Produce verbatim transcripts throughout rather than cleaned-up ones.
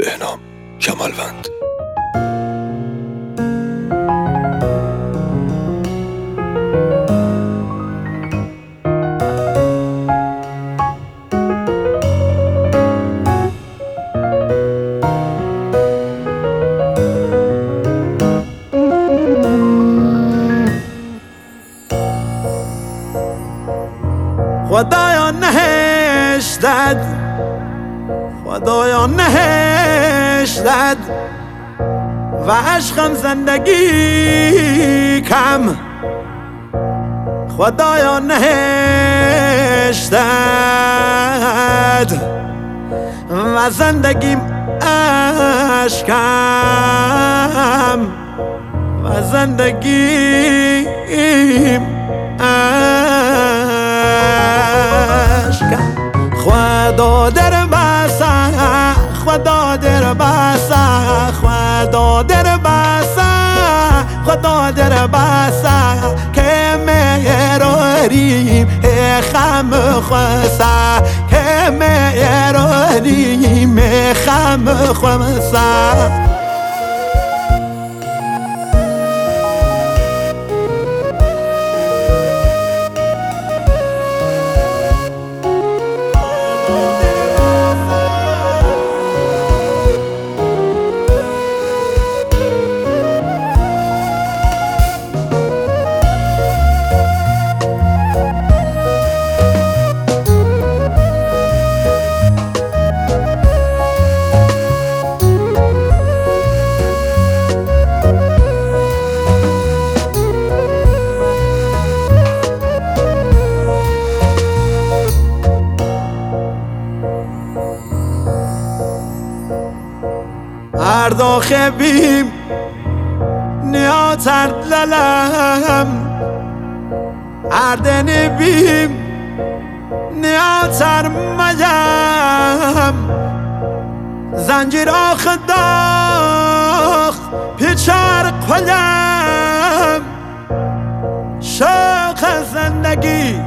بهنام کمالوند. خدایا نهشتد خدایا نهشتد و عشقم زندگی کم. خدایا نهشتد و زندگیم عشقم و زندگیم عشقم. خدا در بسا خدا در بسا خدا در بسا خدا در بسا که مهراریم خم خوسا که مهراریم خم خوسا. هر داخل بیم نیاتر للم هر دنی بیم نیاتر میم زنجیر آخ داخ پیچار قلم شوق زندگی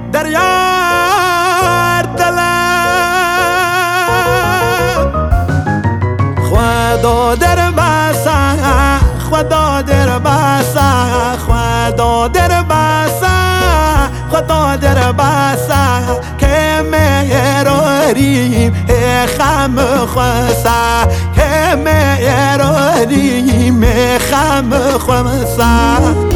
دریار دلم. خدا در بسا خدا در بسا خدا در بسا خدا در بسا که مهراریم خم خوسا که مهراریم خم خوسا.